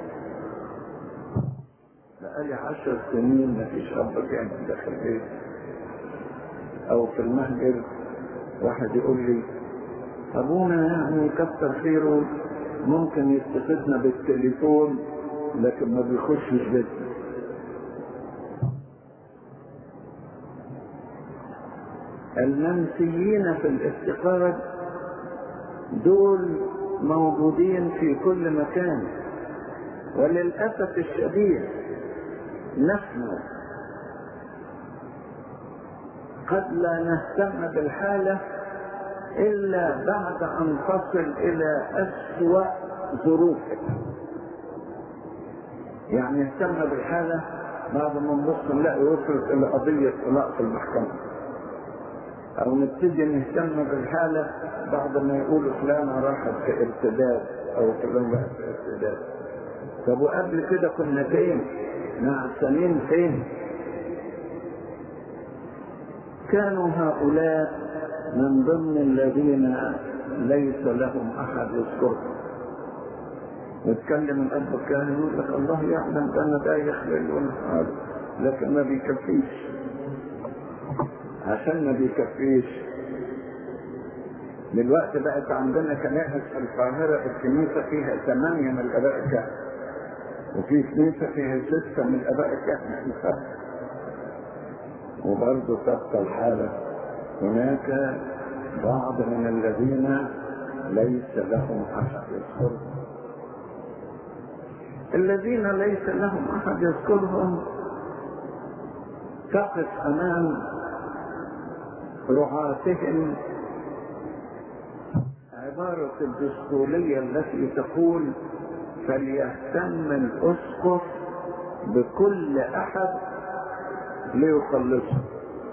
بقالي عشر سنين مفيش أب كاهن دخل بيتي. أو في المهجر واحد يقول لي أبونا يعني كتر خيره ممكن يستفدنا بالتليفون لكن ما بيخشش بيتنا. المنسيين في الافتقار دول موجودين في كل مكان، وللأسف الشديد نحن قد لا نهتم بالحالة إلا بعد أن تصل إلى أسوأ ظروفك. يعني نهتم بالحالة بعد ما نبص نلاقي وصلت إلى قضية طلاق في المحكمة، أو نبتدي نهتم بالحالة بعد ما يقولوا فلانة راحت في ارتداد أو فلان راحت في ارتداد. طب وقبل كده كنا فين؟ نعسانين فين؟ كانوا هؤلاء من ضمن الذين ليس لهم أحد يذكرهم. يتكلم الأب الكاهن يقول لك الله يعلم أنا دايخ ليل ونهار، لكن ما بيكفيش. عشان ما بيكفيش دلوقتي بقت عندنا كنائس في القاهرة الكنيسة فيها ثمانية من الآباء الكهنة، وفي كنيسة فيها ستة من الآباء الكهنة، وبرضه تبقى الحالة هناك بعض من الذين ليس لهم أحد يذكرهم. الذين ليس لهم أحد يذكرهم تقف أمام رعاتهم عبارة الدستورية التي تقول فليهتم الأسقف بكل أحد ليخلصه.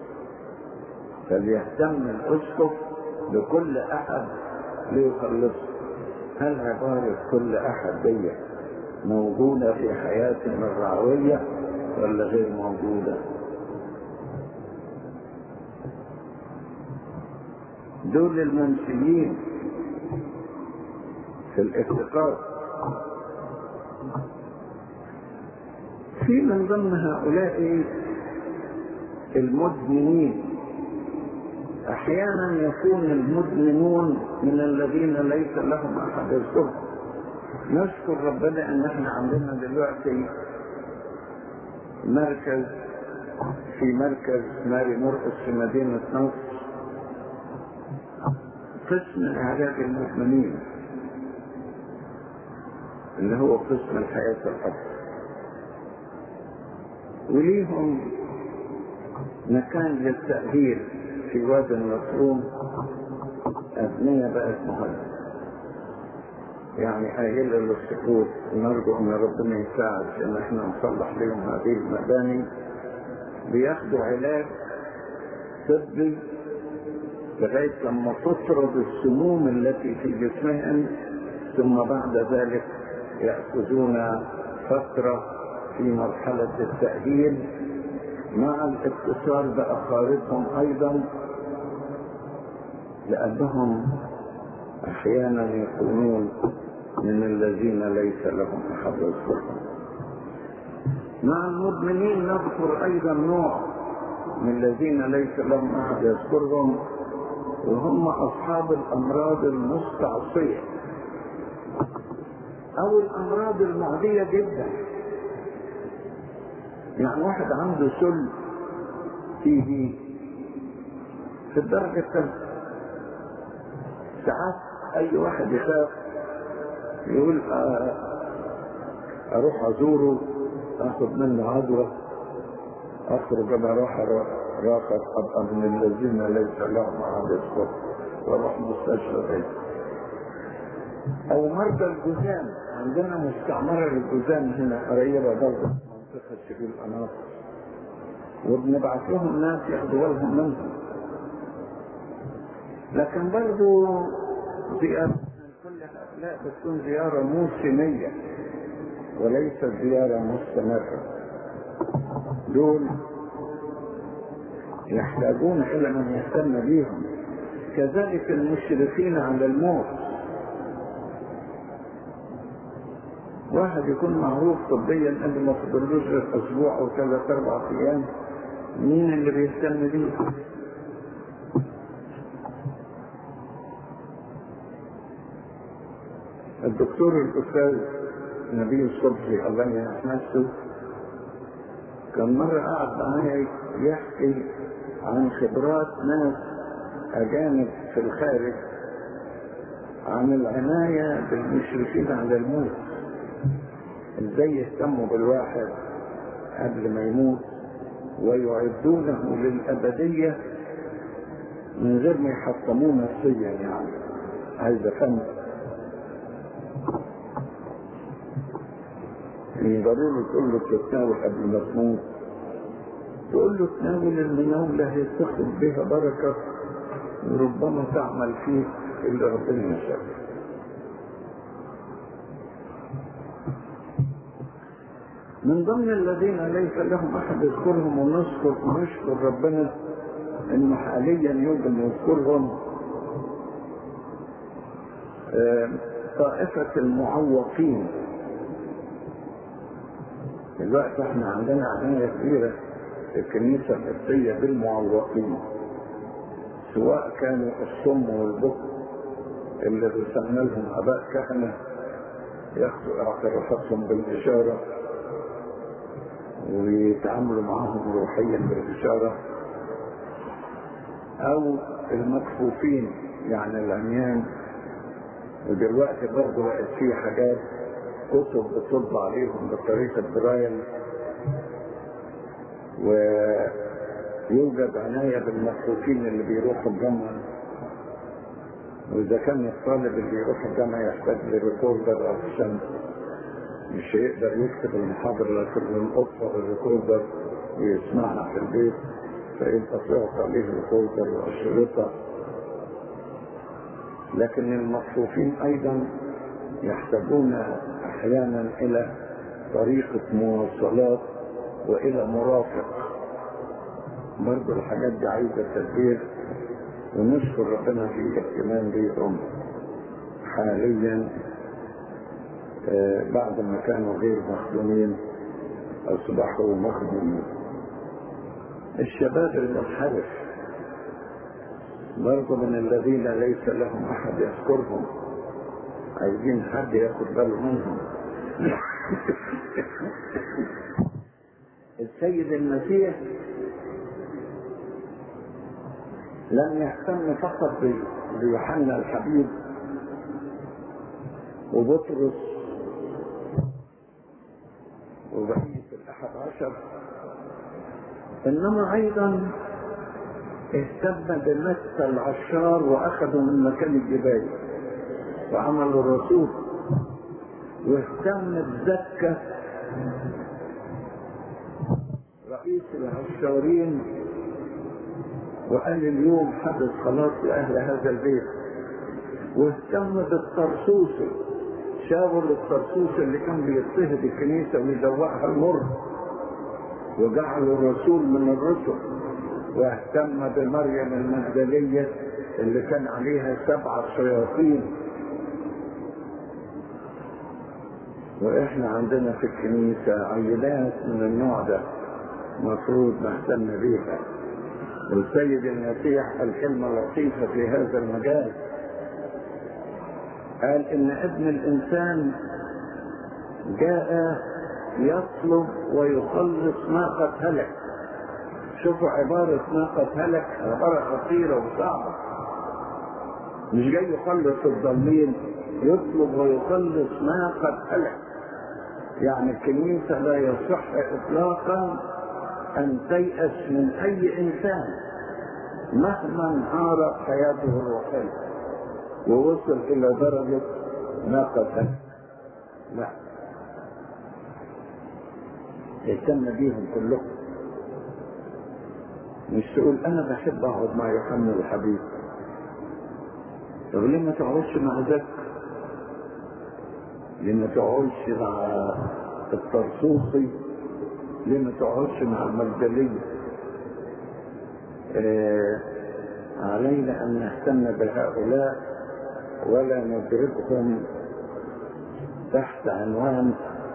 فليهتم الأسقف بكل أحد ليخلصه. هل عبارة كل أحد دي موجودة في حياتنا الرعوية ولا غير موجودة؟ دول المنسيين في الافتقار. في من ضمن هؤلاء المدمنين. احيانا يكون المدمنون من الذين ليس لهم احد يذكرهم. نشكر ربنا ان احنا عندنا دلوقتي مركز في مركز ماري مرقس في مدينة نصر قسم اعداد المدمنين اللي هو قسم الحياة الأفضل، وليهم مكان للتأهيل في وادي النصرون. أبنية بقت مهمة يعني آهلة للسقوط. نرجو أن ربنا يساعد في أن احنا نصلح لهم هذه المباني. بياخدوا علاج طبي لغاية لما تطرد السموم التي في جسمهم، ثم بعد ذلك يأخذون فترة في مرحلة التأهيل مع الاتصال بأقاربهم أيضا، لأنهم أحيانا يكونون من الذين ليس لهم أحد يذكرهم. مع المدمنين نذكر أيضا نوع من الذين ليس لهم أحد يذكرهم، وهم أصحاب الأمراض المستعصية أو الأمراض المعدية جدا. يعني واحد عنده سل تي بي في الدرجة الثالثة، ساعات أي واحد يخاف يقول أروح أزوره أخذ منه عدوى أخرج أنا راح راقد أبقى من الذين ليس لهم أحد يذكر وأروح مستشفى بعيد. أو مرضى الجذام، عندنا مستعمرة للجذام هنا قريبة برضه منطقة سبيل القناطر، وبنبعث لهم ناس ياخدوا بالهم منهم. لكن برضه زيارة كل هؤلاء بتكون زيارة موسمية وليست زيارة مستمرة. دول يحتاجون إلى من يهتم بهم. كذلك المشرفين على الموت، واحد يكون معروف طبيا قبل ما تضلوش غير اسبوع او ثلاث اربع ايام، مين اللي بيهتم بيه؟ الدكتور الاستاذ نبيل صبحي الله يحمده كان مرة قاعد معايا يحكي عن خبرات ناس اجانب في الخارج عن العناية بالمشرفين على الموت، ازاي يهتموا بالواحد قبل ما يموت ويعدونه للأبدية من غير ما يحطموه نفسيا يعني. عايزة فن يقدروا له تقول له تتناول قبل ما تموت، تقول له تناول المناولة هي تاخد بها بركة وربما تعمل فيه اللي ربنا يشاء. من ضمن الذين ليس لهم أحد يذكرهم ونشكر ونشكر ربنا إنه حاليا يوجد يذكرهم طائفة المعوقين. دلوقتي احنا عندنا عناية كبيرة في الكنيسة القبطية بالمعوقين، سواء كانوا الصم والبكم اللي رسمنا لهم آباء كهنة ياخدوا اعترافاتهم بالإشارة ويتعاملوا معهم روحيا بالإشارة، أو المكفوفين يعني العميان. ودلوقتي برضه بقت في حاجات كتب بتطبع عليهم بطريقة برايل، ويوجد عناية بالمكفوفين اللي بيروحوا الجامعة. وإذا كان الطالب اللي يروح الجامعة يحتاج لريكوردر عشان مش هيقدر يكتب المحاضرة لكن الأطفال الريكوردر ويسمعها في البيت، فيبقى تعطى عليه ريكوردر وأشرطة. لكن المكفوفين أيضا يحتاجون أحيانا إلى طريقة مواصلات وإلى مرافق. برضو الحاجات دي عايزة تدبير، ونشكر ربنا في الاهتمام بيهم حاليا. آه بعد ما كانوا غير مخدومين أصبحوا مخدومين. الشباب المنحرف برضو من الذين ليس لهم أحد يذكرهم، عايزين حد ياخد باله منهم. السيد المسيح لم يهتم فقط بيوحنا الحبيب وبطرس وبقية الأحد عشر، إنما أيضا اهتم بمثل العشار وأخذوا من مكان الجبال وعملوا الرسول، واهتم بزكة رئيس العشارين وقال اليوم حدث خلاص لأهل هذا البيت، واهتم بالطرسوسي شاور الطرسوسي اللي كان بيضطهد الكنيسة ويدوقها المر وجعله الرسول من الرسل، واهتم بمريم المجدلية اللي كان عليها سبع شياطين. واحنا عندنا في الكنيسة عينات من النوع ده مفروض نهتم بيها. والسيد المسيح الكلمة لطيفة في هذا المجال، قال ان ابن الانسان جاء يطلب ويخلص ما قد هلك. شوفوا عبارة ما قد هلك عبارة خطيرة وصعبة، مش جاي يخلص الضالين، يطلب ويخلص ما قد هلك. يعني الكنيسة لا يصح اطلاقا ان تيأس من اي انسان مهما انهارت حياته الروحية ووصل الى درجة ما قد هلك. لا، يهتم بيهم كلهم. مش تقول انا بحب اقعد مع يوحنا الحبيب، طب ليه ما تقعدش مع ذاك؟ ليه ما تقعدش مع الطرسوسي؟ ليه ما تقعدش مع المجدلية؟ آه علينا ان نهتم بهؤلاء ولا ندركهم تحت عنوان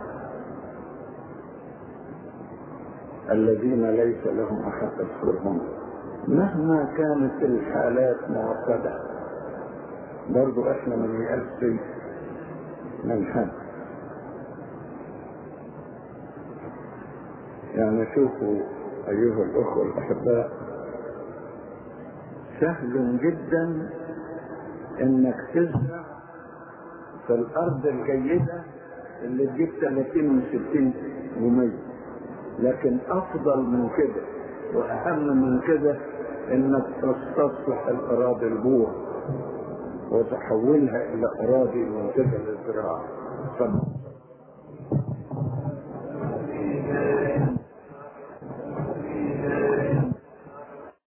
الذين ليس لهم احد يذكرهم. مهما كانت الحالات معقدة برضو احنا من يأسي من حد. يعني شوفوا ايها الاخوة الاحباء، سهل جدا انك تزرع في الارض الجيدة اللي تجيب ثلاثين وستين ومية، لكن افضل من كده واهم من كده انك تستصلح الاراضي البور وتحولها الى اراضي منتجه للزراعه.